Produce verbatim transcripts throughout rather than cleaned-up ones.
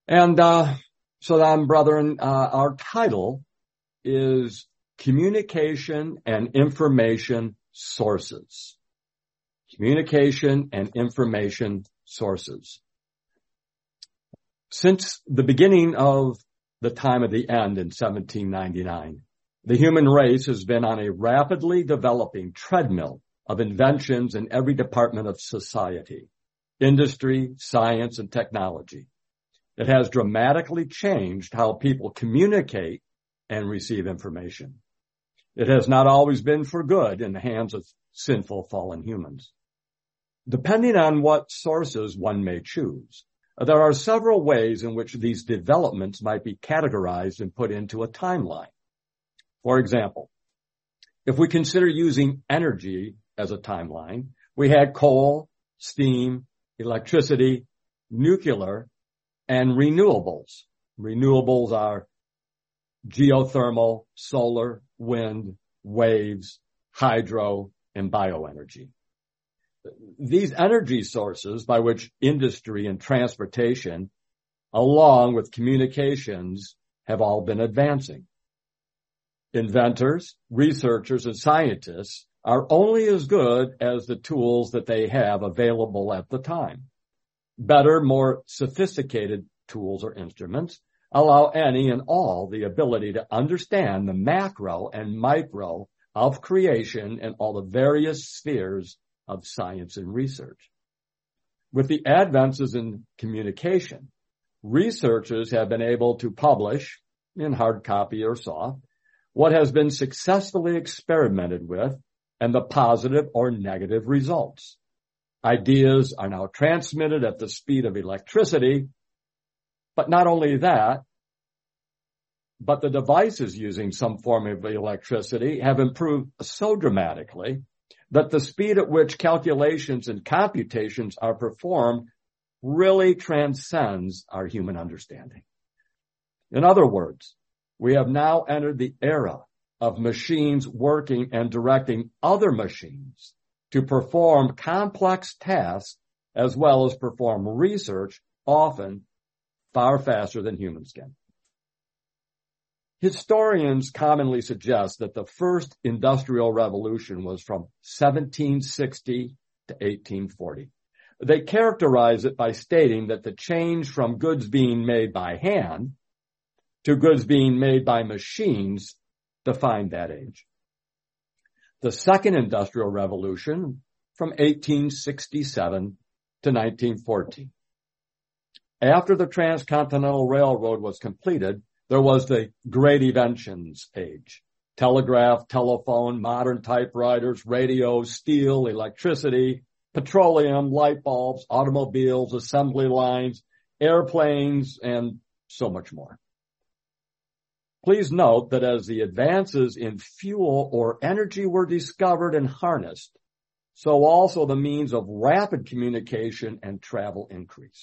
And uh, so then, brethren, uh, our title is Communication and Information Sources. Communication and Information Sources. Since the beginning of the time of the end in seventeen ninety-nine, the human race has been on a rapidly developing treadmill of inventions in every department of society, industry, science, and technology. It has dramatically changed how people communicate and receive information. It has not always been for good in the hands of sinful, fallen humans. Depending on what sources one may choose, there are several ways in which these developments might be categorized and put into a timeline. For example, if we consider using energy as a timeline, we had coal, steam, electricity, nuclear, and renewables. Renewables are geothermal, solar, wind, waves, hydro, and bioenergy. These energy sources by which industry and transportation, along with communications, have all been advancing. Inventors, researchers, and scientists are only as good as the tools that they have available at the time. Better, more sophisticated tools or instruments allow any and all the ability to understand the macro and micro of creation and all the various spheres of science and research. With the advances in communication, researchers have been able to publish, in hard copy or soft, what has been successfully experimented with and the positive or negative results. Ideas are now transmitted at the speed of electricity, but not only that, but the devices using some form of electricity have improved so dramatically that the speed at which calculations and computations are performed really transcends our human understanding. In other words, we have now entered the era of machines working and directing other machines to perform complex tasks as well as perform research, often far faster than humans can. Historians commonly suggest that the first industrial revolution was from seventeen sixty to eighteen forty. They characterize it by stating that the change from goods being made by hand to goods being made by machines defined that age. The second industrial revolution from eighteen sixty-seven to nineteen fourteen. After the Transcontinental Railroad was completed, there was the Great Inventions age. Telegraph, telephone, modern typewriters, radios, steel, electricity, petroleum, light bulbs, automobiles, assembly lines, airplanes, and so much more. Please note that as the advances in fuel or energy were discovered and harnessed, so also the means of rapid communication and travel increased.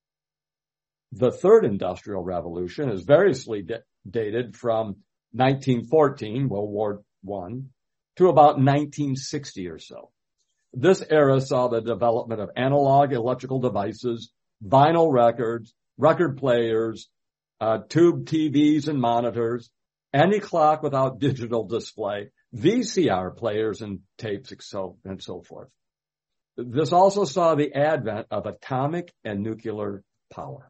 The third industrial revolution is variously d- dated from nineteen fourteen, World War One, to about nineteen sixty or so. This era saw the development of analog electrical devices, vinyl records, record players, uh, tube T Vs and monitors, any clock without digital display, V C R players and tapes, and so, and so forth. This also saw the advent of atomic and nuclear power.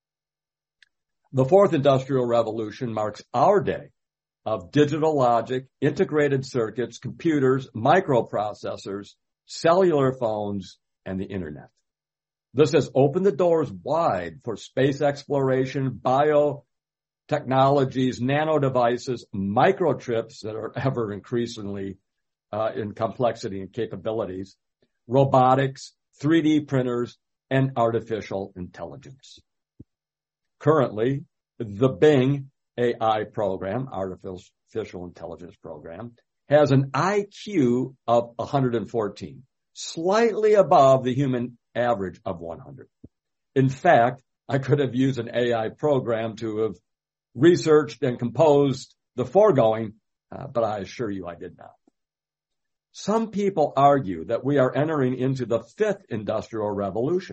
The fourth industrial revolution marks our day of digital logic, integrated circuits, computers, microprocessors, cellular phones, and the internet. This has opened the doors wide for space exploration, biotechnologies, nano devices, microchips that are ever increasingly uh, in complexity and capabilities, robotics, three D printers, and artificial intelligence. Currently, the Bing A I program, Artificial Intelligence Program, has an I Q of one hundred fourteen, slightly above the human average of one hundred. In fact, I could have used an A I program to have researched and composed the foregoing, uh, but I assure you I did not. Some people argue that we are entering into the fifth industrial revolution,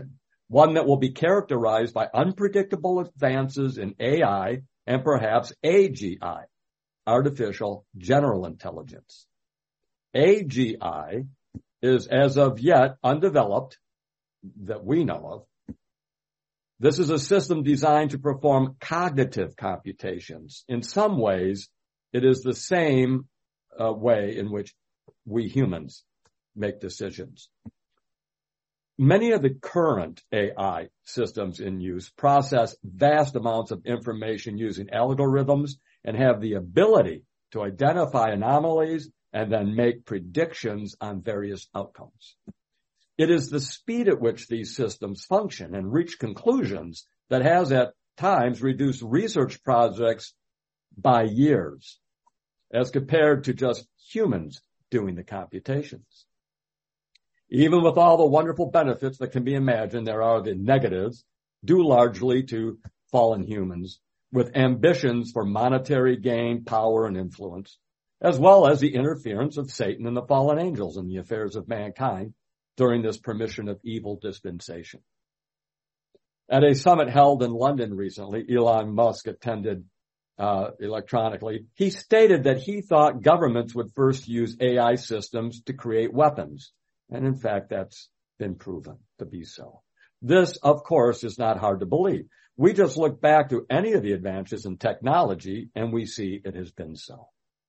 one that will be characterized by unpredictable advances in A I and perhaps A G I, artificial general intelligence. A G I is as of yet undeveloped that we know of. This is a system designed to perform cognitive computations. In some ways, it is the same uh, way in which we humans make decisions. Many of the current A I systems in use process vast amounts of information using algorithms and have the ability to identify anomalies and then make predictions on various outcomes. It is the speed at which these systems function and reach conclusions that has at times reduced research projects by years as compared to just humans doing the computations. Even with all the wonderful benefits that can be imagined, there are the negatives, due largely to fallen humans, with ambitions for monetary gain, power, and influence, as well as the interference of Satan and the fallen angels in the affairs of mankind during this permission of evil dispensation. At a summit held in London recently, Elon Musk attended uh, electronically. He stated that he thought governments would first use A I systems to create weapons. And in fact, that's been proven to be so. This, of course, is not hard to believe. We just look back to any of the advances in technology and we see it has been so.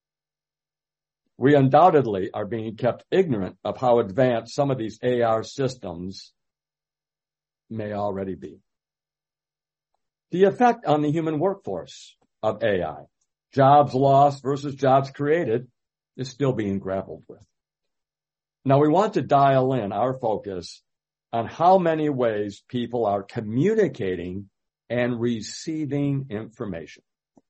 We undoubtedly are being kept ignorant of how advanced some of these A I systems may already be. The effect on the human workforce of A I, jobs lost versus jobs created, is still being grappled with. Now, we want to dial in our focus on how many ways people are communicating and receiving information.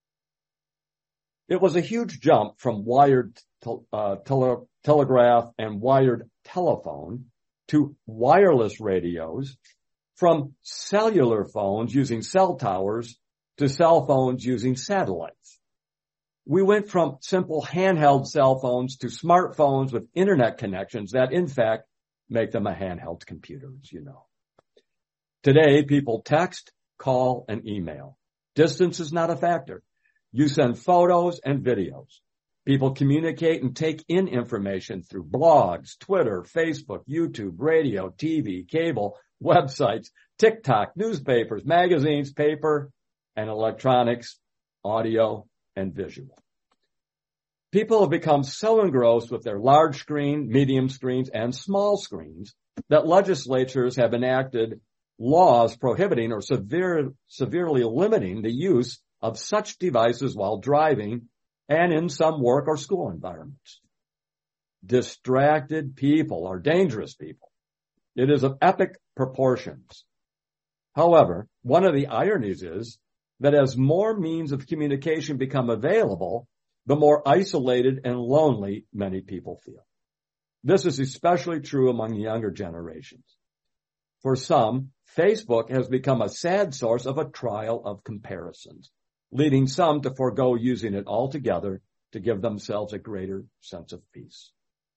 It was a huge jump from wired te- uh, tele- telegraph and wired telephone to wireless radios, from cellular phones using cell towers to cell phones using satellites. We went from simple handheld cell phones to smartphones with internet connections that, in fact, make them a handheld computer, as you know. Today, people text, call, and email. Distance is not a factor. You send photos and videos. People communicate and take in information through blogs, Twitter, Facebook, YouTube, radio, T V, cable, websites, TikTok, newspapers, magazines, paper, and electronics, audio, and visual. People have become so engrossed with their large screen, medium screens, and small screens that legislatures have enacted laws prohibiting or severe, severely limiting the use of such devices while driving and in some work or school environments. Distracted people are dangerous people. It is of epic proportions. However, one of the ironies is that as more means of communication become available, the more isolated and lonely many people feel. This is especially true among younger generations. For some, Facebook has become a sad source of a trial of comparisons, leading some to forego using it altogether to give themselves a greater sense of peace.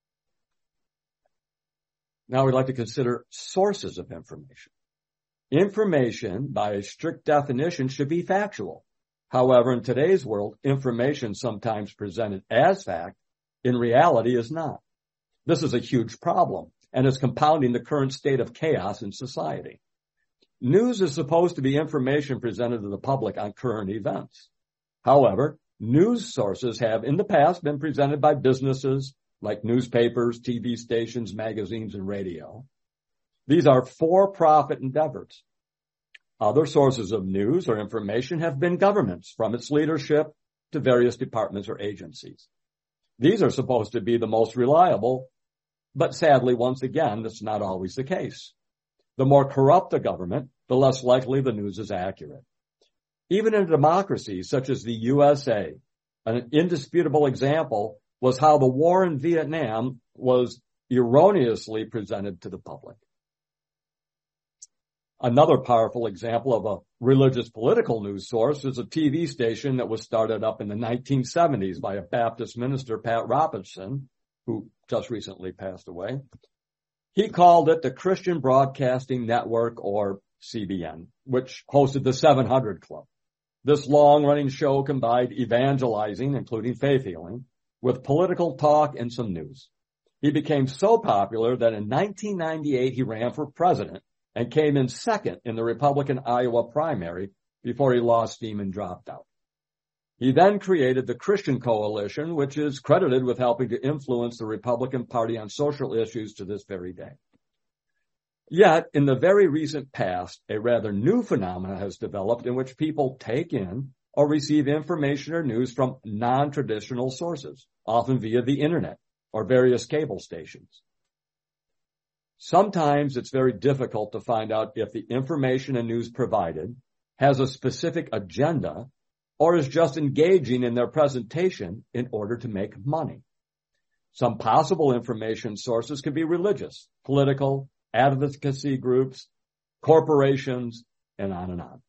Now we'd like to consider sources of information. Information, by a strict definition, should be factual. However, in today's world, information sometimes presented as fact, in reality is not. This is a huge problem and is compounding the current state of chaos in society. News is supposed to be information presented to the public on current events. However, news sources have in the past been presented by businesses like newspapers, T V stations, magazines, and radio. These are for-profit endeavors. Other sources of news or information have been governments, from its leadership to various departments or agencies. These are supposed to be the most reliable, but sadly, once again, that's not always the case. The more corrupt the government, the less likely the news is accurate. Even in democracies such as the U S A, an indisputable example was how the war in Vietnam was erroneously presented to the public. Another powerful example of a religious political news source is a T V station that was started up in the nineteen seventies by a Baptist minister, Pat Robertson, who just recently passed away. He called it the Christian Broadcasting Network, or C B N, which hosted the seven hundred Club. This long-running show combined evangelizing, including faith healing, with political talk and some news. He became so popular that in nineteen ninety-eight he ran for president and came in second in the Republican Iowa primary before he lost steam and dropped out. He then created the Christian Coalition, which is credited with helping to influence the Republican Party on social issues to this very day. Yet, in the very recent past, a rather new phenomenon has developed in which people take in or receive information or news from non-traditional sources, often via the internet or various cable stations. Sometimes it's very difficult to find out if the information and news provided has a specific agenda or is just engaging in their presentation in order to make money. Some possible information sources could be religious, political, advocacy groups, corporations, and on and on.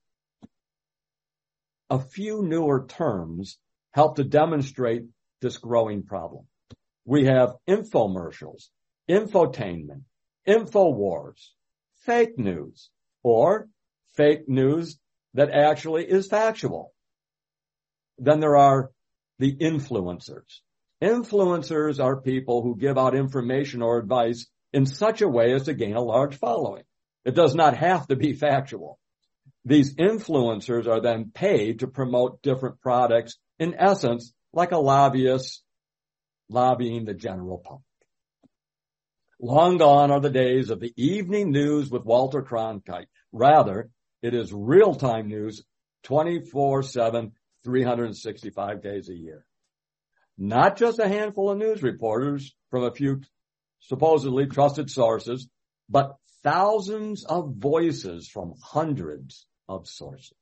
A few newer terms help to demonstrate this growing problem. We have infomercials, infotainment, InfoWars, fake news, or fake news that actually is factual. Then there are the influencers. Influencers are people who give out information or advice in such a way as to gain a large following. It does not have to be factual. These influencers are then paid to promote different products, in essence, like a lobbyist lobbying the general public. Long gone are the days of the evening news with Walter Cronkite. Rather, it is real-time news twenty-four seven, three hundred sixty-five days a year. Not just a handful of news reporters from a few supposedly trusted sources, but thousands of voices from hundreds of sources.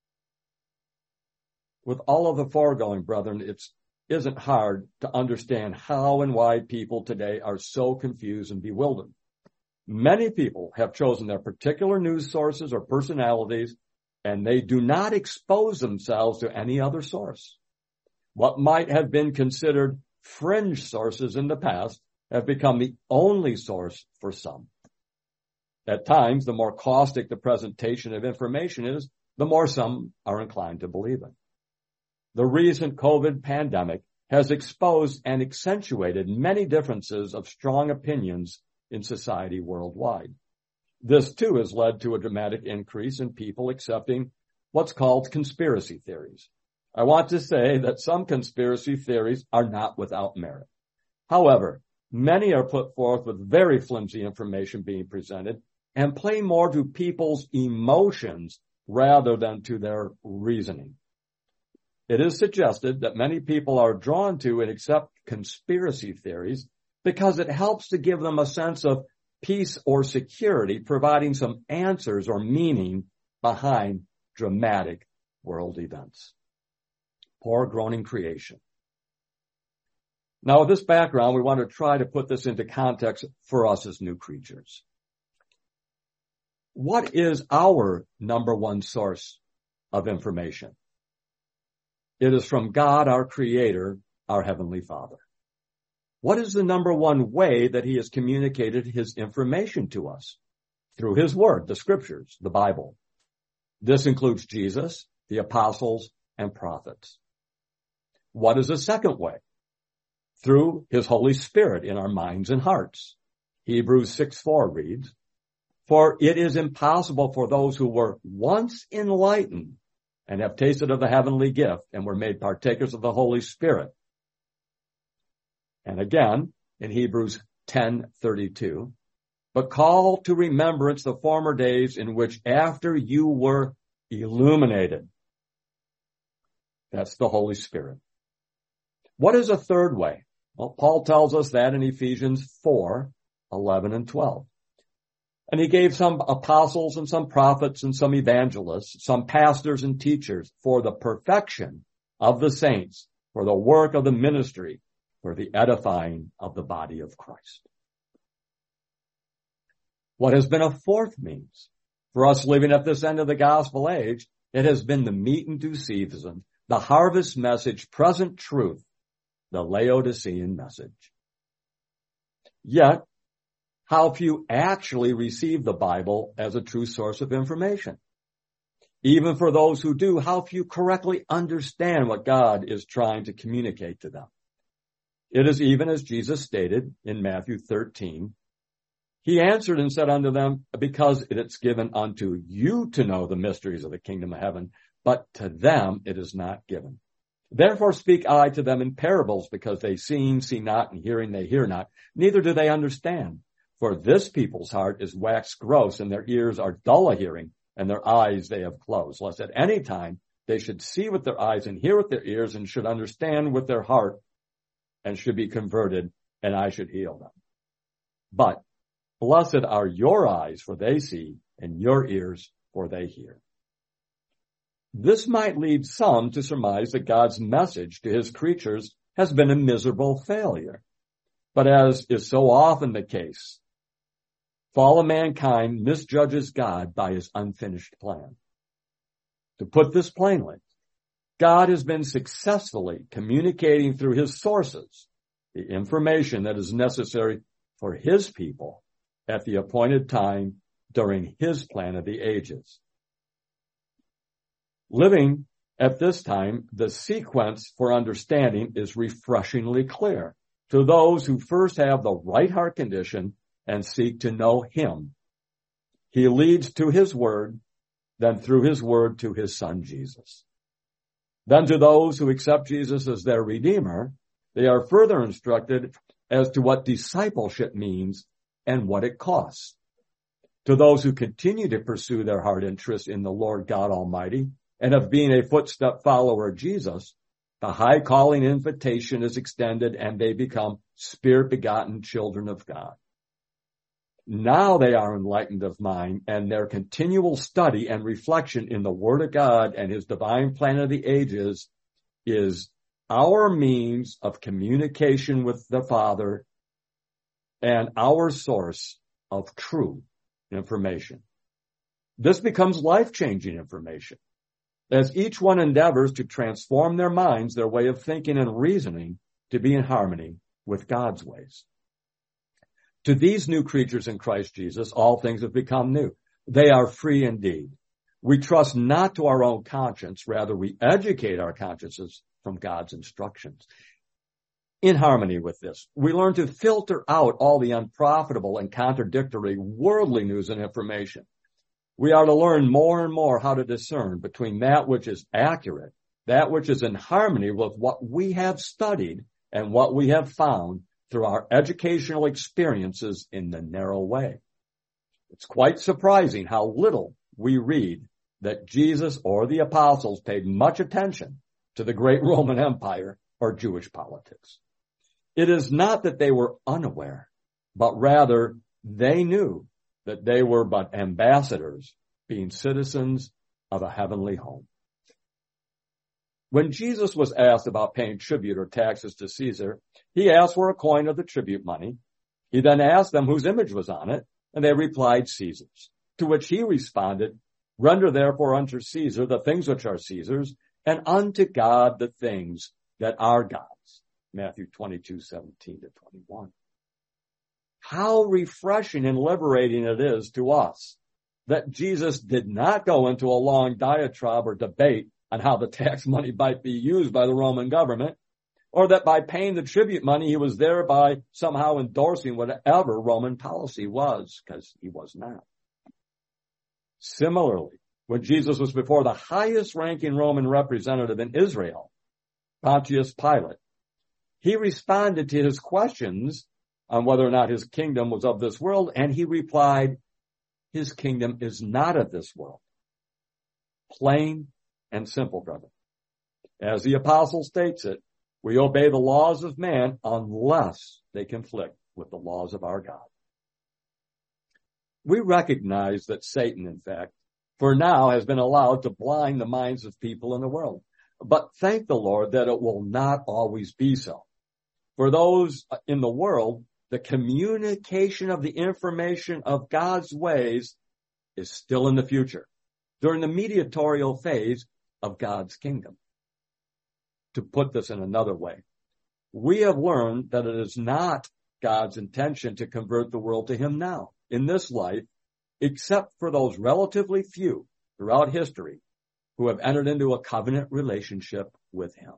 With all of the foregoing, brethren, it isn't hard to understand how and why people today are so confused and bewildered. Many people have chosen their particular news sources or personalities, and they do not expose themselves to any other source. What might have been considered fringe sources in the past have become the only source for some. At times, the more caustic the presentation of information is, the more some are inclined to believe it. The recent COVID pandemic has exposed and accentuated many differences of strong opinions in society worldwide. This, too, has led to a dramatic increase in people accepting what's called conspiracy theories. I want to say that some conspiracy theories are not without merit. However, many are put forth with very flimsy information being presented and play more to people's emotions rather than to their reasoning. It is suggested that many people are drawn to and accept conspiracy theories because it helps to give them a sense of peace or security, providing some answers or meaning behind dramatic world events. Poor groaning creation. Now, with this background, we want to try to put this into context for us as new creatures. What is our number one source of information? It is from God, our Creator, our Heavenly Father. What is the number one way that He has communicated His information to us? Through His Word, the Scriptures, the Bible. This includes Jesus, the apostles, and prophets. What is the second way? Through His Holy Spirit in our minds and hearts. Hebrews six four reads, "For it is impossible for those who were once enlightened and have tasted of the heavenly gift and were made partakers of the Holy Spirit." And again, in Hebrews ten thirty-two, "But call to remembrance the former days in which after you were illuminated." That's the Holy Spirit. What is a third way? Well, Paul tells us that in Ephesians four eleven and twelve. And he gave some apostles and some prophets and some evangelists, some pastors and teachers for the perfection of the saints, for the work of the ministry, for the edifying of the body of Christ. What has been a fourth means for us living at this end of the gospel age? It has been the meat and due season, the harvest message, present truth, the Laodicean message. Yet, how few actually receive the Bible as a true source of information. Even for those who do, how few correctly understand what God is trying to communicate to them. It is even as Jesus stated in Matthew thirteen, he answered and said unto them, because it is given unto you to know the mysteries of the kingdom of heaven, but to them it is not given. Therefore speak I to them in parables, because they seeing, see not, and hearing they hear not, neither do they understand. For this people's heart is waxed gross, and their ears are dull of hearing, and their eyes they have closed, lest at any time they should see with their eyes and hear with their ears, and should understand with their heart, and should be converted, and I should heal them. But blessed are your eyes, for they see, and your ears, for they hear. This might lead some to surmise that God's message to his creatures has been a miserable failure. But as is so often the case, fallen mankind misjudges God by his unfinished plan. To put this plainly, God has been successfully communicating through his sources the information that is necessary for his people at the appointed time during his plan of the ages. Living at this time, the sequence for understanding is refreshingly clear to those who first have the right heart condition and seek to know him. He leads to his word, then through his word to his son Jesus. Then to those who accept Jesus as their Redeemer, they are further instructed as to what discipleship means and what it costs. To those who continue to pursue their heart interest in the Lord God Almighty and of being a footstep follower of Jesus, the high calling invitation is extended and they become spirit-begotten children of God. Now they are enlightened of mind, and their continual study and reflection in the Word of God and his divine plan of the ages is our means of communication with the Father and our source of true information. This becomes life-changing information as each one endeavors to transform their minds, their way of thinking and reasoning to be in harmony with God's ways. To these new creatures in Christ Jesus, all things have become new. They are free indeed. We trust not to our own conscience, rather we educate our consciences from God's instructions. In harmony with this, we learn to filter out all the unprofitable and contradictory worldly news and information. We are to learn more and more how to discern between that which is accurate, that which is in harmony with what we have studied and what we have found through our educational experiences in the narrow way. It's quite surprising how little we read that Jesus or the apostles paid much attention to the great Roman Empire or Jewish politics. It is not that they were unaware, but rather they knew that they were but ambassadors, being citizens of a heavenly home. When Jesus was asked about paying tribute or taxes to Caesar, he asked for a coin of the tribute money. He then asked them whose image was on it, and they replied, Caesar's. To which he responded, render therefore unto Caesar the things which are Caesar's, and unto God the things that are God's. Matthew twenty-two, seventeen to twenty-one. How refreshing and liberating it is to us that Jesus did not go into a long diatribe or debate on how the tax money might be used by the Roman government, or that by paying the tribute money he was thereby somehow endorsing whatever Roman policy was, because he was not. Similarly, when Jesus was before the highest ranking Roman representative in Israel, Pontius Pilate, he responded to his questions on whether or not his kingdom was of this world, and he replied, his kingdom is not of this world. Plain and simple, brother. As the apostle states it, we obey the laws of man unless they conflict with the laws of our God. We recognize that Satan, in fact, for now has been allowed to blind the minds of people in the world. But thank the Lord that it will not always be so. For those in the world, the communication of the information of God's ways is still in the future, during the mediatorial phase of God's kingdom. To put this in another way, we have learned that it is not God's intention to convert the world to him now, in this life, except for those relatively few throughout history who have entered into a covenant relationship with him.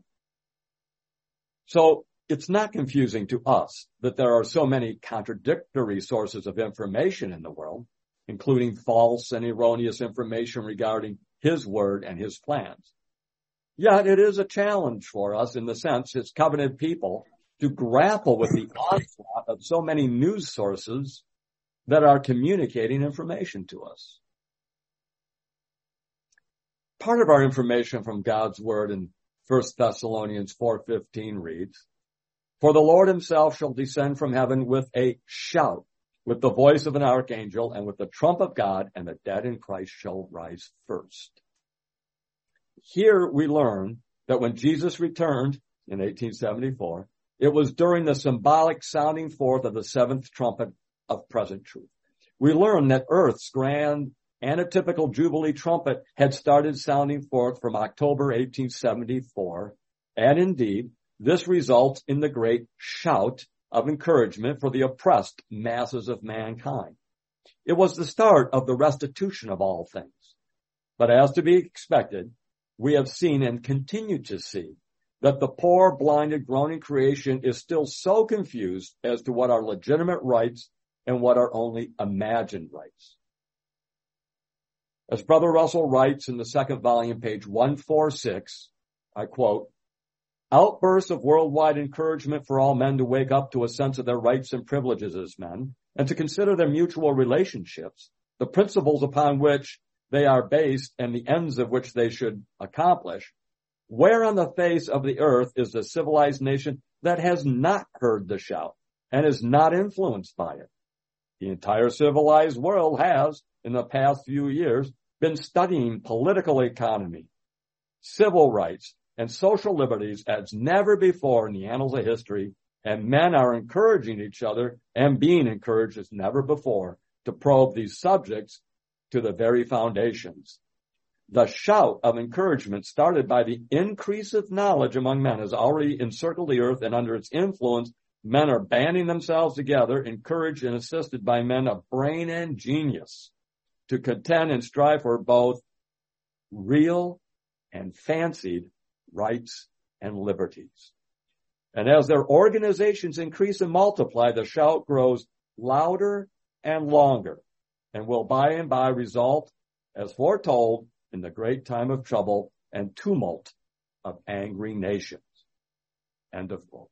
So it's not confusing to us that there are so many contradictory sources of information in the world, including false and erroneous information regarding his word and his plans. Yet it is a challenge for us in the sense as covenant people to grapple with the onslaught of so many news sources that are communicating information to us. Part of our information from God's word in First Thessalonians four fifteen reads, "For the Lord himself shall descend from heaven with a shout, with the voice of an archangel, and with the trump of God, and the dead in Christ shall rise first." Here we learn that when Jesus returned in eighteen seventy-four, it was during the symbolic sounding forth of the seventh trumpet of present truth. We learn that Earth's grand antitypical Jubilee trumpet had started sounding forth from October eighteen seventy-four, and indeed, this results in the great shout of encouragement for the oppressed masses of mankind. It was the start of the restitution of all things. But as to be expected, we have seen and continue to see that the poor, blinded, groaning creation is still so confused as to what are legitimate rights and what are only imagined rights. As Brother Russell writes in the second volume, page one forty-six, I quote, "Outbursts of worldwide encouragement for all men to wake up to a sense of their rights and privileges as men, and to consider their mutual relationships, the principles upon which they are based and the ends of which they should accomplish. Where on the face of the earth is the civilized nation that has not heard the shout and is not influenced by it? The entire civilized world has, in the past few years, been studying political economy, civil rights, and social liberties as never before in the annals of history, and men are encouraging each other and being encouraged as never before to probe these subjects to the very foundations. The shout of encouragement started by the increase of knowledge among men has already encircled the earth, and under its influence, men are banding themselves together, encouraged and assisted by men of brain and genius, to contend and strive for both real and fancied rights and liberties. And as their organizations increase and multiply, the shout grows louder and longer, and will by and by result, as foretold, in the great time of trouble and tumult of angry nations." End of quote.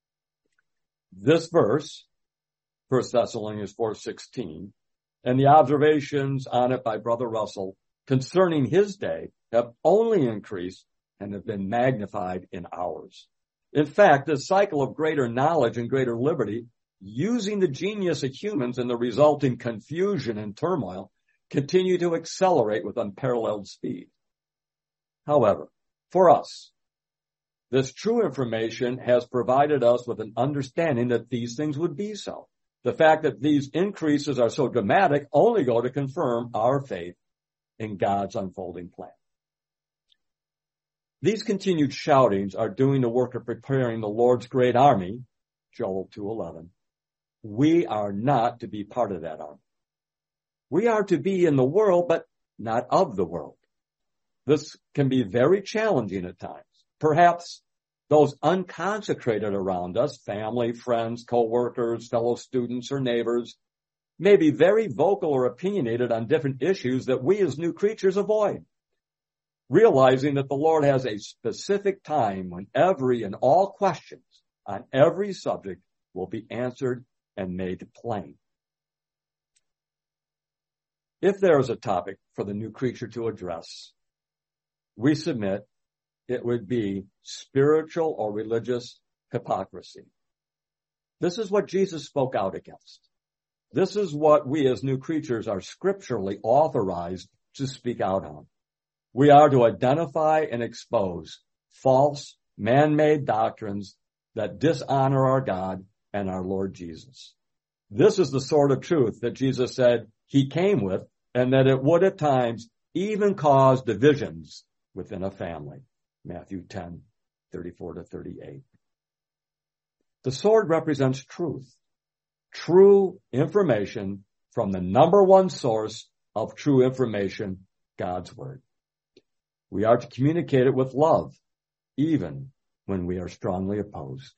This verse, First Thessalonians four sixteen, and the observations on it by Brother Russell concerning his day have only increased and have been magnified in ours. In fact, the cycle of greater knowledge and greater liberty, using the genius of humans and the resulting confusion and turmoil, continue to accelerate with unparalleled speed. However, for us, this true information has provided us with an understanding that these things would be so. The fact that these increases are so dramatic only go to confirm our faith in God's unfolding plan. These continued shoutings are doing the work of preparing the Lord's great army, Joel two eleven. We are not to be part of that army. We are to be in the world, but not of the world. This can be very challenging at times. Perhaps those unconsecrated around us, family, friends, co-workers, fellow students, or neighbors, may be very vocal or opinionated on different issues that we as new creatures avoid, realizing that the Lord has a specific time when every and all questions on every subject will be answered and made plain. If there is a topic for the new creature to address, we submit it would be spiritual or religious hypocrisy. This is what Jesus spoke out against. This is what we as new creatures are scripturally authorized to speak out on. We are to identify and expose false, man-made doctrines that dishonor our God and our Lord Jesus. This is the sort of truth that Jesus said he came with, and that it would at times even cause divisions within a family. Matthew ten, thirty-four to thirty-eight. The sword represents truth, true information from the number one source of true information, God's Word. We are to communicate it with love, even when we are strongly opposed.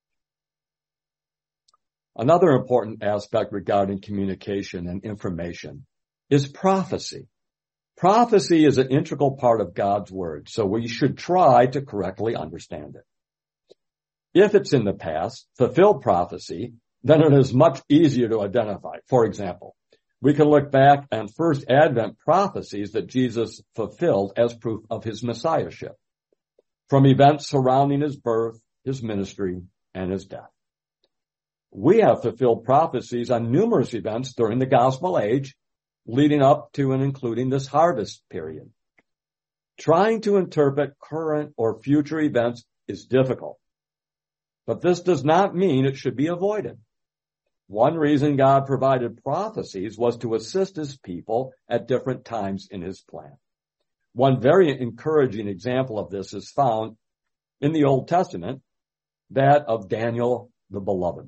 Another important aspect regarding communication and information is prophecy. Prophecy is an integral part of God's Word, so we should try to correctly understand it. If it's in the past, fulfilled prophecy, then it is much easier to identify. For example, we can look back on first Advent prophecies that Jesus fulfilled as proof of his messiahship, from events surrounding his birth, his ministry, and his death. We have fulfilled prophecies on numerous events during the gospel age, leading up to and including this harvest period. Trying to interpret current or future events is difficult, but this does not mean it should be avoided. One reason God provided prophecies was to assist his people at different times in his plan. One very encouraging example of this is found in the Old Testament, that of Daniel the Beloved.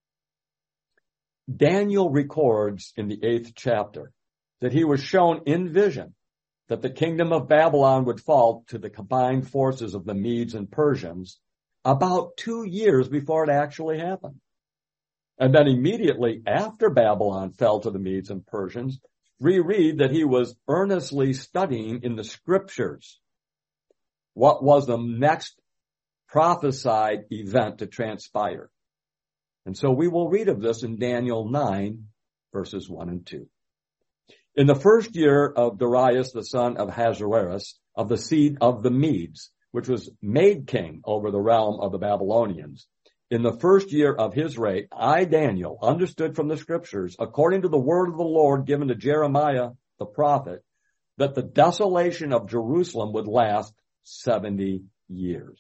Daniel records in the eighth chapter that he was shown in vision that the kingdom of Babylon would fall to the combined forces of the Medes and Persians about two years before it actually happened. And then immediately after Babylon fell to the Medes and Persians, we read that he was earnestly studying in the scriptures what was the next prophesied event to transpire. And so we will read of this in Daniel nine, verses one and two. In the first year of Darius, the son of Ahasuerus, of the seed of the Medes, which was made king over the realm of the Babylonians, in the first year of his reign, I, Daniel, understood from the scriptures, according to the word of the Lord given to Jeremiah the prophet, that the desolation of Jerusalem would last seventy years.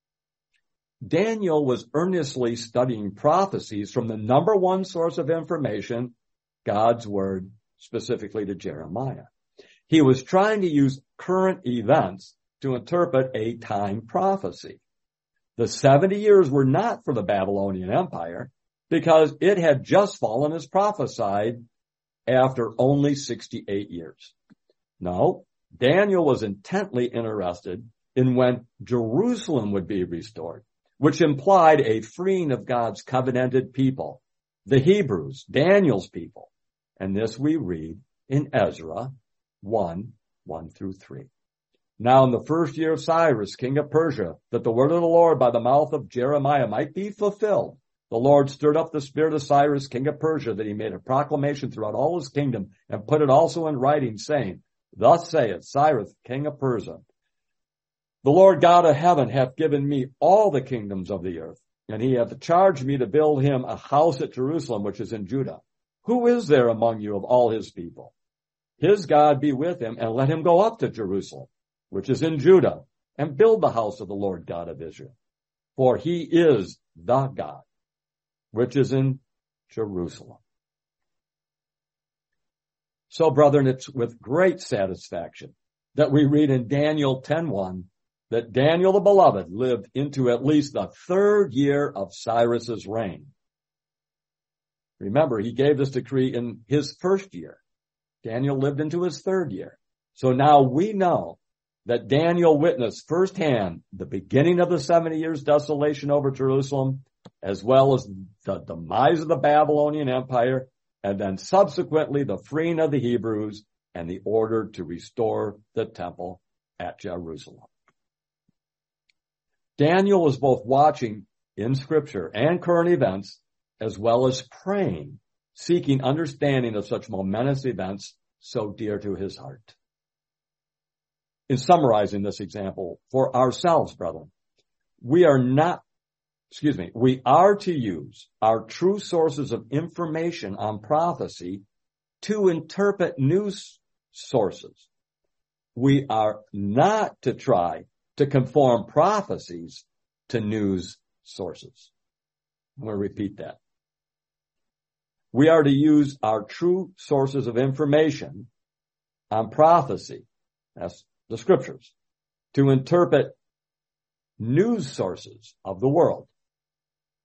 Daniel was earnestly studying prophecies from the number one source of information, God's Word, specifically to Jeremiah. He was trying to use current events to interpret a time prophecy. The seventy years were not for the Babylonian Empire because it had just fallen as prophesied after only sixty-eight years. No, Daniel was intently interested in when Jerusalem would be restored, which implied a freeing of God's covenanted people, the Hebrews, Daniel's people. And this we read in Ezra one, one through three. Now in the first year of Cyrus, king of Persia, that the word of the Lord by the mouth of Jeremiah might be fulfilled, the Lord stirred up the spirit of Cyrus, king of Persia, that he made a proclamation throughout all his kingdom and put it also in writing, saying, Thus saith Cyrus, king of Persia, the Lord God of heaven hath given me all the kingdoms of the earth, and he hath charged me to build him a house at Jerusalem, which is in Judah. Who is there among you of all his people? His God be with him, and let him go up to Jerusalem, which is in Judah, and build the house of the Lord God of Israel. For he is the God, which is in Jerusalem. So, brethren, it's with great satisfaction that we read in Daniel ten one that Daniel the Beloved lived into at least the third year of Cyrus's reign. Remember, he gave this decree in his first year. Daniel lived into his third year. So now we know that Daniel witnessed firsthand the beginning of the seventy years desolation over Jerusalem, as well as the demise of the Babylonian Empire, and then subsequently the freeing of the Hebrews and the order to restore the temple at Jerusalem. Daniel was both watching in Scripture and current events, as well as praying, seeking understanding of such momentous events so dear to his heart. In summarizing this example for ourselves, brethren, we are not, excuse me, we are to use our true sources of information on prophecy to interpret news sources. We are not to try to conform prophecies to news sources. I'm going to repeat that. We are to use our true sources of information on prophecy, that's the scriptures, to interpret news sources of the world.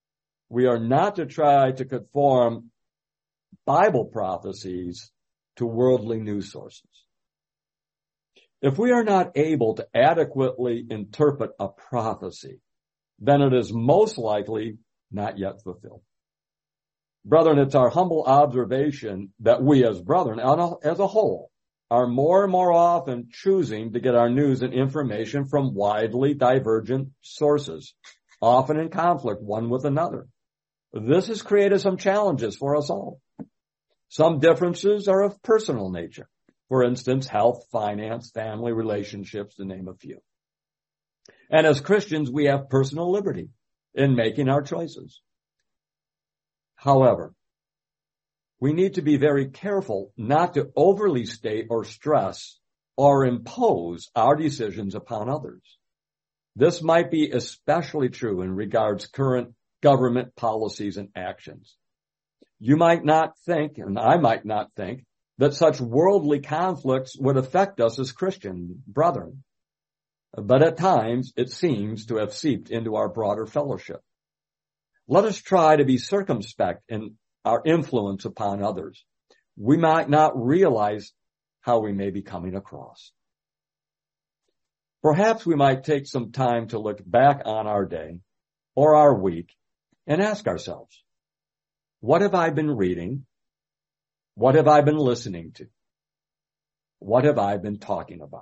We are not to try to conform Bible prophecies to worldly news sources. If we are not able to adequately interpret a prophecy, then it is most likely not yet fulfilled. Brethren, it's our humble observation that we as brethren, as a whole, are more and more often choosing to get our news and information from widely divergent sources, often in conflict one with another. This has created some challenges for us all. Some differences are of personal nature. For instance, health, finance, family, relationships, to name a few. And as Christians, we have personal liberty in making our choices. However, we need to be very careful not to overly state or stress or impose our decisions upon others. This might be especially true in regards to current government policies and actions. You might not think, and I might not think, that such worldly conflicts would affect us as Christian brethren. But at times, it seems to have seeped into our broader fellowship. Let us try to be circumspect in our influence upon others. We might not realize how we may be coming across. Perhaps we might take some time to look back on our day or our week and ask ourselves, what have I been reading? What have I been listening to? What have I been talking about?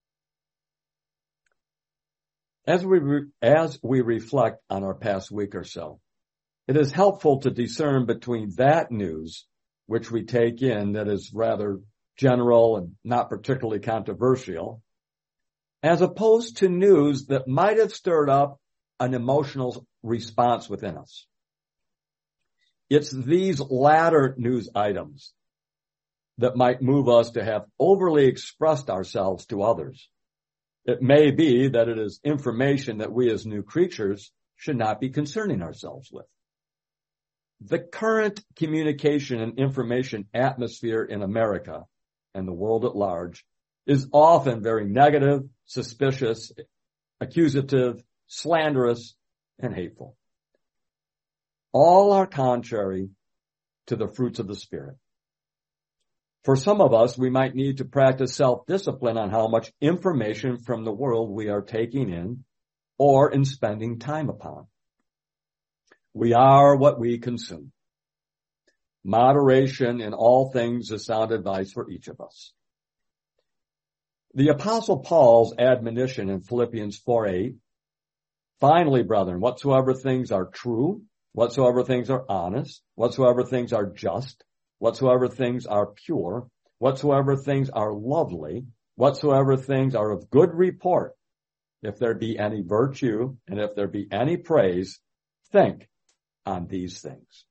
As we, re- as we reflect on our past week or so, it is helpful to discern between that news, which we take in that is rather general and not particularly controversial, as opposed to news that might have stirred up an emotional response within us. It's these latter news items that might move us to have overly expressed ourselves to others. It may be that it is information that we as new creatures should not be concerning ourselves with. The current communication and information atmosphere in America and the world at large is often very negative, suspicious, accusative, slanderous, and hateful. All are contrary to the fruits of the Spirit. For some of us, we might need to practice self-discipline on how much information from the world we are taking in or in spending time upon. We are what we consume. Moderation in all things is sound advice for each of us. The Apostle Paul's admonition in Philippians four eight, finally, brethren, whatsoever things are true, whatsoever things are honest, whatsoever things are just, whatsoever things are pure, whatsoever things are lovely, whatsoever things are of good report, if there be any virtue and if there be any praise, think on these things.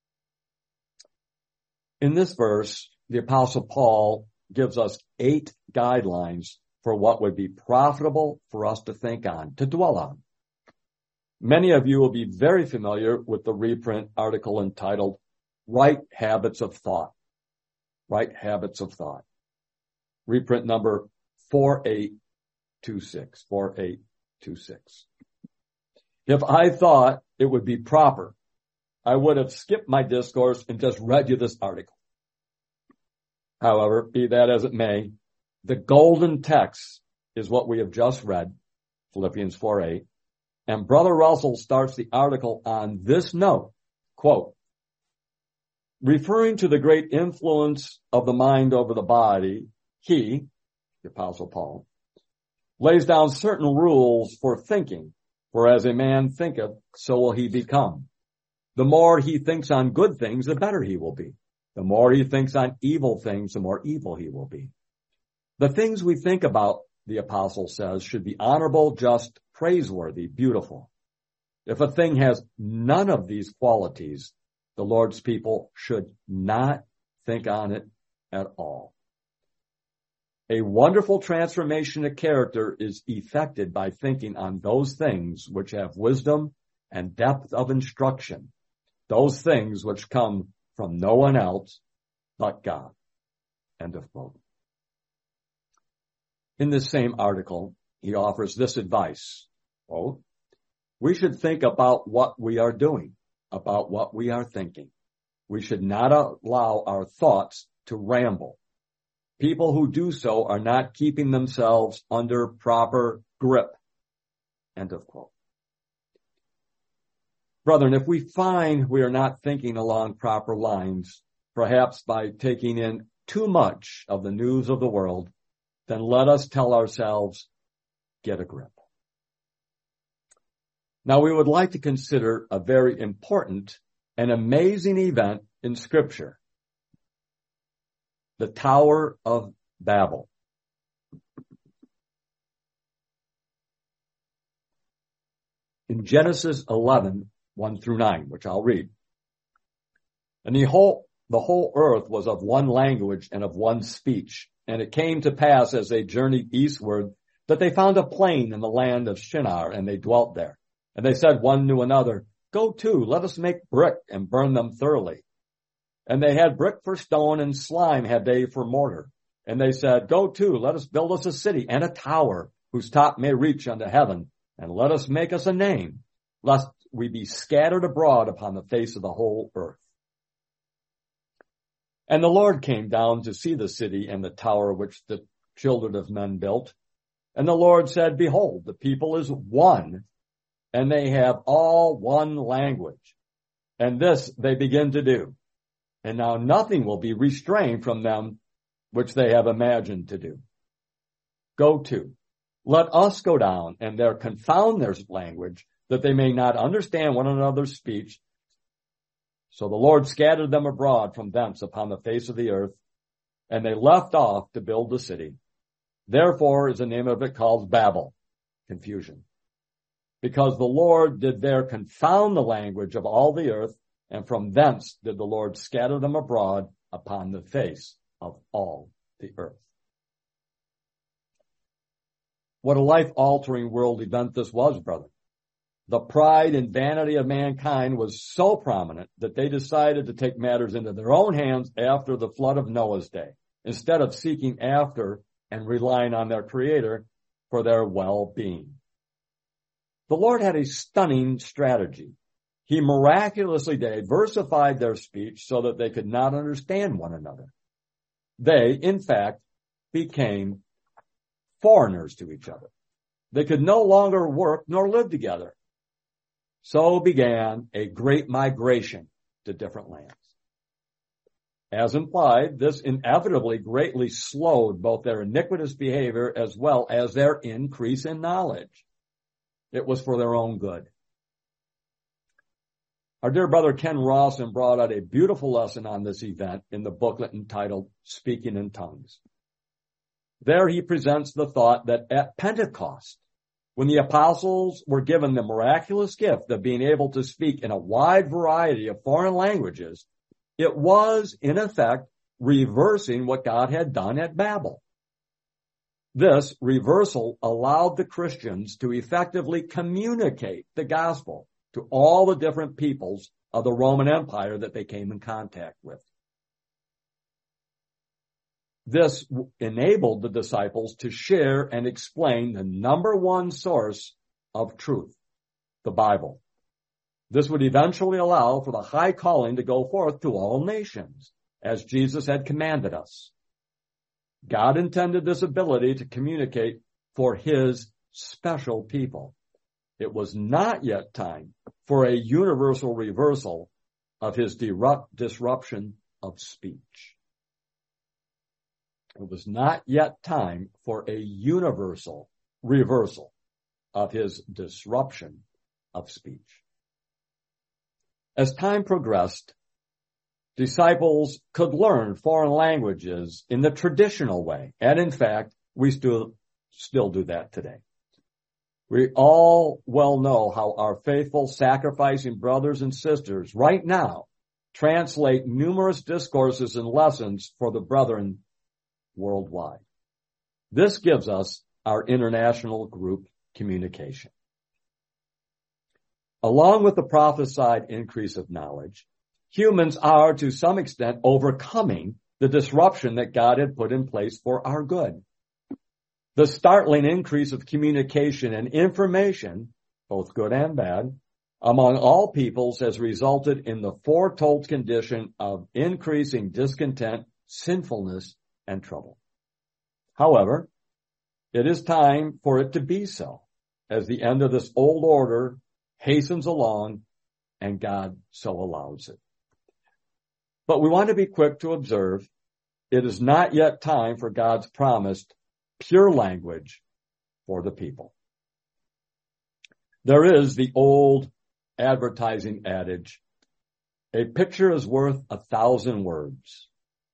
In this verse, the Apostle Paul gives us eight guidelines for what would be profitable for us to think on, to dwell on. Many of you will be very familiar with the reprint article entitled Right Habits of Thought. Right Habits of Thought. Reprint number four eight two six. four eight two six. If I thought it would be proper, I would have skipped my discourse and just read you this article. However, be that as it may, the golden text is what we have just read, Philippians four eight, and Brother Russell starts the article on this note, quote, referring to the great influence of the mind over the body, he, the Apostle Paul, lays down certain rules for thinking, for as a man thinketh, so will he become. The more he thinks on good things, the better he will be. The more he thinks on evil things, the more evil he will be. The things we think about, the apostle says, should be honorable, just, praiseworthy, beautiful. If a thing has none of these qualities, the Lord's people should not think on it at all. A wonderful transformation of character is effected by thinking on those things which have wisdom and depth of instruction, those things which come from no one else but God. End of quote. In this same article, he offers this advice, quote, we should think about what we are doing. about what we are thinking. We should not allow our thoughts to ramble. People who do so are not keeping themselves under proper grip. End of quote. Brethren, if we find we are not thinking along proper lines, perhaps by taking in too much of the news of the world, then let us tell ourselves, get a grip. Now, we would like to consider a very important and amazing event in Scripture, the Tower of Babel. In Genesis eleven, one through nine, which I'll read. And the whole, the whole earth was of one language and of one speech. And it came to pass as they journeyed eastward that they found a plain in the land of Shinar, and they dwelt there. And they said one to another, go to, let us make brick and burn them thoroughly. And they had brick for stone, and slime had they for mortar. And they said, go to, let us build us a city and a tower, whose top may reach unto heaven, and let us make us a name, lest we be scattered abroad upon the face of the whole earth. And the Lord came down to see the city and the tower which the children of men built. And the Lord said, behold, the people is one, and they have all one language. And this they begin to do. And now nothing will be restrained from them which they have imagined to do. Go to, let us go down and there confound their language, that they may not understand one another's speech. So the Lord scattered them abroad from thence upon the face of the earth, and they left off to build the city. Therefore is the name of it called Babel, confusion. Because the Lord did there confound the language of all the earth, and from thence did the Lord scatter them abroad upon the face of all the earth. What a life-altering world event this was, brother. The pride and vanity of mankind was so prominent that they decided to take matters into their own hands after the flood of Noah's day, instead of seeking after and relying on their Creator for their well-being. The Lord had a stunning strategy. He miraculously diversified their speech so that they could not understand one another. They, in fact, became foreigners to each other. They could no longer work nor live together. So began a great migration to different lands. As implied, this inevitably greatly slowed both their iniquitous behavior as well as their increase in knowledge. It was for their own good. Our dear brother Ken Rawson brought out a beautiful lesson on this event in the booklet entitled Speaking in Tongues. There he presents the thought that at Pentecost, when the apostles were given the miraculous gift of being able to speak in a wide variety of foreign languages, it was, in effect, reversing what God had done at Babel. This reversal allowed the Christians to effectively communicate the gospel to all the different peoples of the Roman Empire that they came in contact with. This enabled the disciples to share and explain the number one source of truth, the Bible. This would eventually allow for the high calling to go forth to all nations, as Jesus had commanded us. God intended this ability to communicate for his special people. It was not yet time for a universal reversal of his disruption of speech. It was not yet time for a universal reversal of his disruption of speech. As time progressed, disciples could learn foreign languages in the traditional way. And in fact, we still, still do that today. We all well know how our faithful, sacrificing brothers and sisters right now translate numerous discourses and lessons for the brethren worldwide. This gives us our international group communication. Along with the prophesied increase of knowledge, humans are to some extent overcoming the disruption that God had put in place for our good. The startling increase of communication and information, both good and bad, among all peoples has resulted in the foretold condition of increasing discontent, sinfulness, and trouble. However, it is time for it to be so, as the end of this old order hastens along and God so allows it. But we want to be quick to observe it is not yet time for God's promised pure language for the people. There is the old advertising adage, a picture is worth a thousand words.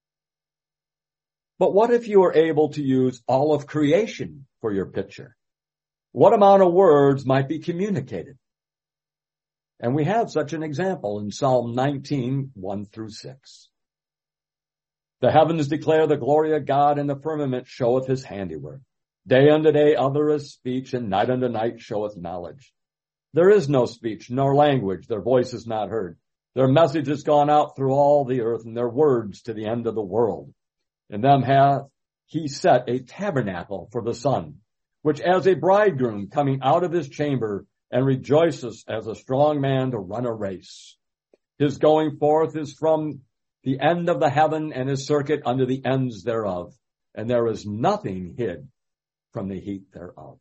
But what if you were able to use all of creation for your picture? What amount of words might be communicated? And we have such an example in Psalm nineteen, one through six. The heavens declare the glory of God, and the firmament showeth his handiwork. Day unto day uttereth speech, and night unto night showeth knowledge. There is no speech nor language, their voice is not heard. Their message has gone out through all the earth, and their words to the end of the world. In them hath he set a tabernacle for the sun, which as a bridegroom coming out of his chamber, and rejoices as a strong man to run a race. His going forth is from the end of the heaven, and his circuit unto the ends thereof, and there is nothing hid from the heat thereof.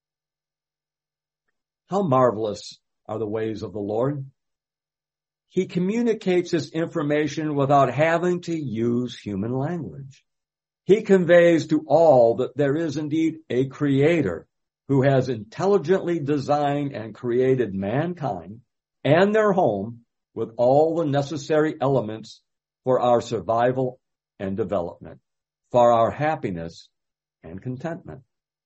How marvelous are the ways of the Lord! He communicates his information without having to use human language. He conveys to all that there is indeed a creator who has intelligently designed and created mankind and their home with all the necessary elements for our survival and development, for our happiness and contentment.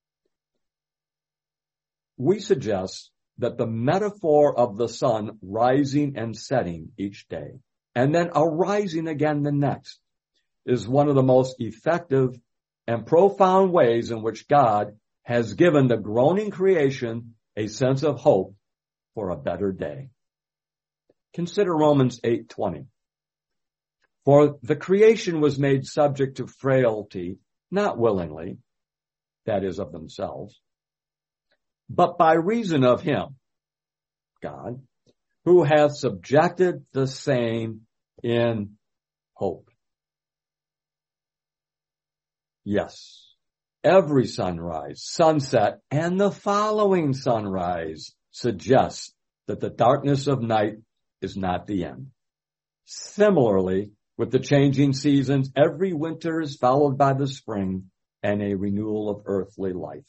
We suggest that the metaphor of the sun rising and setting each day, and then arising again the next, is one of the most effective and profound ways in which God has given the groaning creation a sense of hope for a better day. Consider Romans eight twenty. For the creation was made subject to frailty, not willingly, that is of themselves, but by reason of him, God, who hath subjected the same in hope. Yes, every sunrise, sunset, and the following sunrise suggests that the darkness of night is not the end. Similarly, with the changing seasons, every winter is followed by the spring and a renewal of earthly life.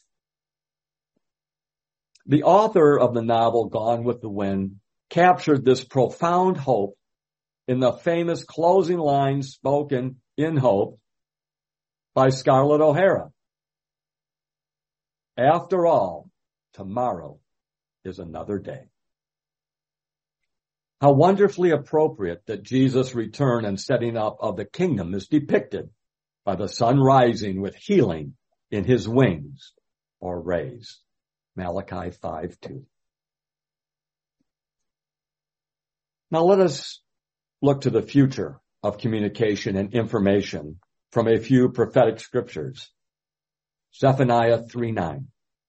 The author of the novel Gone with the Wind captured this profound hope in the famous closing lines spoken in Hope by Scarlett O'Hara. After all, tomorrow is another day. How wonderfully appropriate that Jesus' return and setting up of the kingdom is depicted by the sun rising with healing in his wings or rays. Malachi five two. Now let us look to the future of communication and information from a few prophetic scriptures. Zephaniah three nine.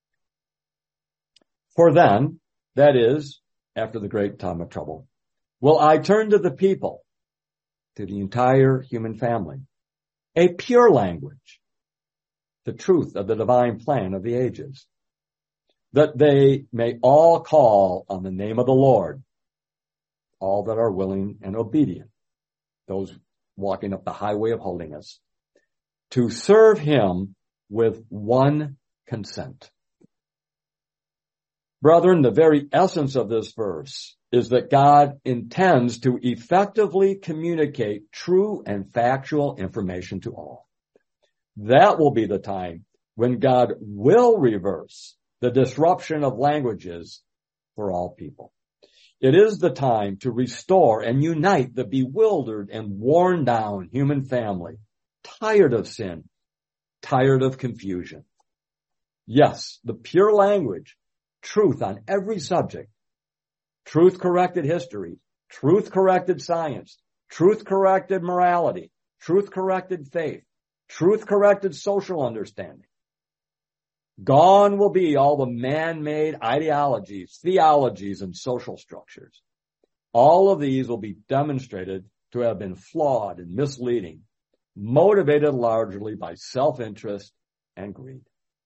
For then, that is, after the great time of trouble, will I turn to the people, to the entire human family, a pure language, the truth of the divine plan of the ages, that they may all call on the name of the Lord, all that are willing and obedient, those walking up the highway of holiness, to serve him with one consent. Brethren, the very essence of this verse is that God intends to effectively communicate true and factual information to all. That will be the time when God will reverse the disruption of languages for all people. It is the time to restore and unite the bewildered and worn down human family, tired of sin, tired of confusion. Yes, the pure language, truth on every subject, truth-corrected history, truth-corrected science, truth-corrected morality, truth-corrected faith, truth-corrected social understanding. Gone will be all the man-made ideologies, theologies, and social structures. All of these will be demonstrated to have been flawed and misleading, motivated largely by self-interest and greed.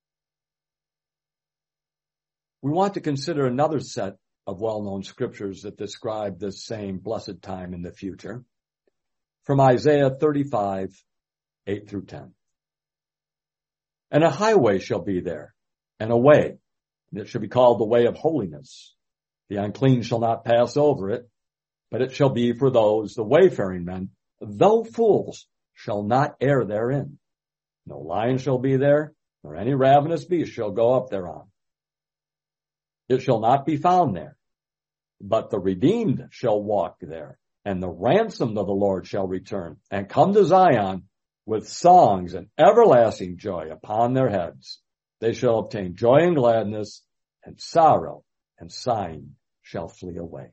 We want to consider another set of well-known scriptures that describe this same blessed time in the future, from Isaiah thirty-five, eight through ten. And a highway shall be there, and a way, and it shall be called the way of holiness. The unclean shall not pass over it, but it shall be for those, the wayfaring men, though fools, shall not err therein. No lion shall be there, nor any ravenous beast shall go up thereon. It shall not be found there, but the redeemed shall walk there, and the ransomed of the Lord shall return, and come to Zion with songs and everlasting joy upon their heads. They shall obtain joy and gladness, and sorrow and sighing shall flee away.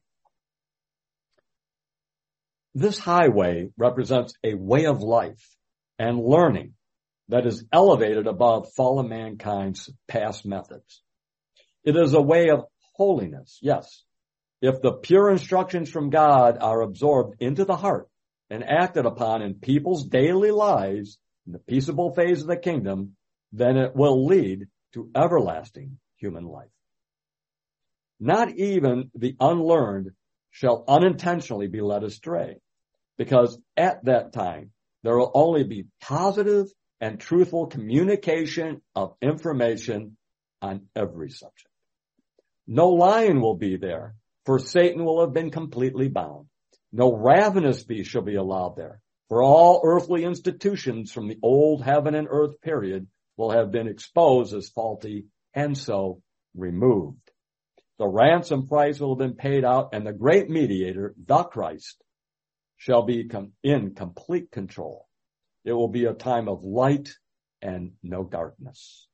This highway represents a way of life and learning that is elevated above fallen mankind's past methods. It is a way of holiness, yes. If the pure instructions from God are absorbed into the heart and acted upon in people's daily lives in the peaceable phase of the kingdom, then it will lead to everlasting human life. Not even the unlearned shall unintentionally be led astray, because at that time there will only be positive and truthful communication of information on every subject. No lion will be there, for Satan will have been completely bound. No ravenous beast shall be allowed there, for all earthly institutions from the old heaven and earth period will have been exposed as faulty and so removed. The ransom price will have been paid out, and the great mediator, the Christ, shall be com- in complete control. It will be a time of light and no darkness.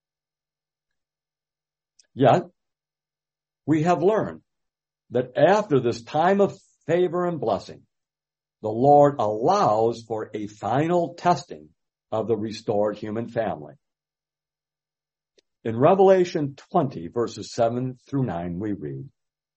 Yet, we have learned that after this time of favor and blessing, the Lord allows for a final testing of the restored human family. In Revelation twenty, verses seven through nine, we read,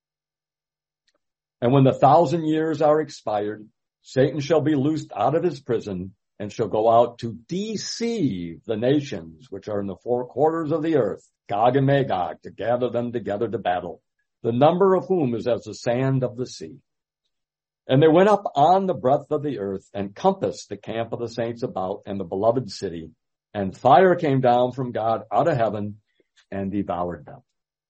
"And when the thousand years are expired, Satan shall be loosed out of his prison and shall go out to deceive the nations which are in the four quarters of the earth, Gog and Magog, to gather them together to battle, the number of whom is as the sand of the sea. And they went up on the breadth of the earth and compassed the camp of the saints about and the beloved city, and fire came down from God out of heaven and devoured them."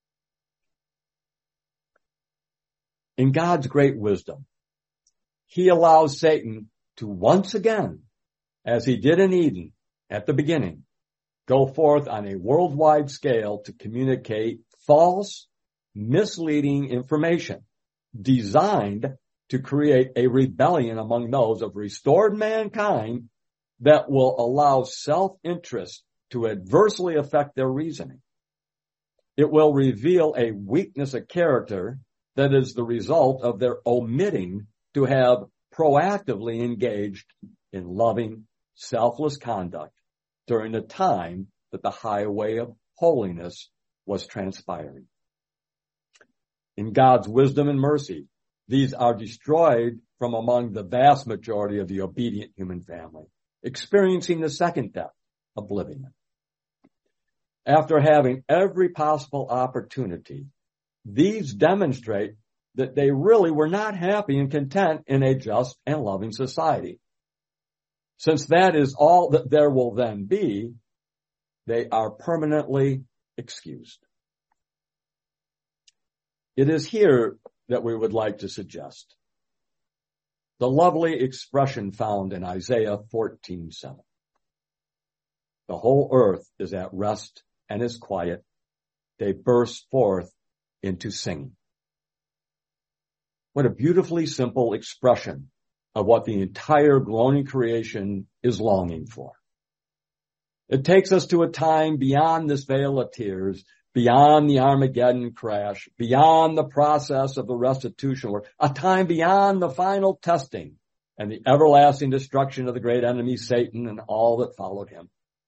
In God's great wisdom, he allows Satan to once again, as he did in Eden at the beginning, go forth on a worldwide scale to communicate false, misleading information designed to create a rebellion among those of restored mankind that will allow self-interest to adversely affect their reasoning. It will reveal a weakness of character that is the result of their omitting to have proactively engaged in loving, selfless conduct during the time that the highway of holiness was transpiring. In God's wisdom and mercy, these are destroyed from among the vast majority of the obedient human family, experiencing the second death, oblivion. After having every possible opportunity, these demonstrate that they really were not happy and content in a just and loving society. Since that is all that there will then be, they are permanently excused. It is here that we would like to suggest the lovely expression found in Isaiah fourteen seven. The whole earth is at rest and is quiet. They burst forth into singing. What a beautifully simple expression of what the entire groaning creation is longing for. It takes us to a time beyond this veil of tears, beyond the Armageddon crash, beyond the process of the restitution work, a time beyond the final testing and the everlasting destruction of the great enemy Satan and all that followed him.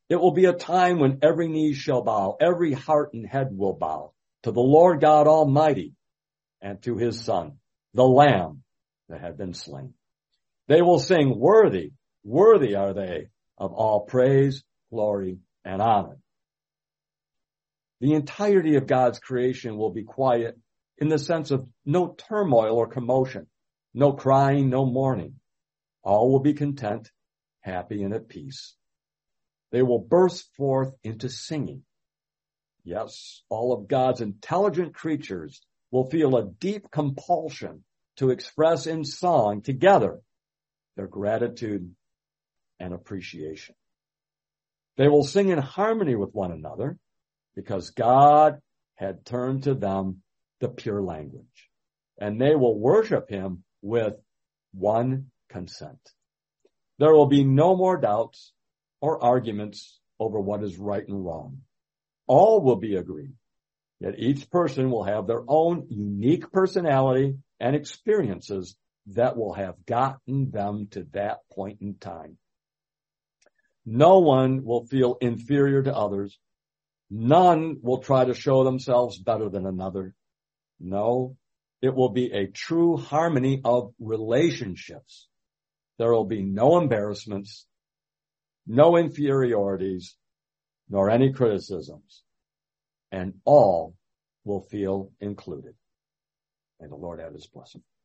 It will be a time when every knee shall bow, every heart and head will bow to the Lord God Almighty and to his Son, the Lamb that had been slain. They will sing, worthy, worthy are they of all praise, glory, and honor. The entirety of God's creation will be quiet in the sense of no turmoil or commotion, no crying, no mourning. All will be content, happy, and at peace. They will burst forth into singing. Yes, all of God's intelligent creatures will feel a deep compulsion to express in song together their gratitude and appreciation. They will sing in harmony with one another because God had turned to them the pure language, and they will worship him with one consent. There will be no more doubts or arguments over what is right and wrong. All will be agreed, yet each person will have their own unique personality and experiences that will have gotten them to that point in time. No one will feel inferior to others. None will try to show themselves better than another. No, it will be a true harmony of relationships. There will be no embarrassments, no inferiorities, nor any criticisms, and all will feel included. May the Lord add his blessing.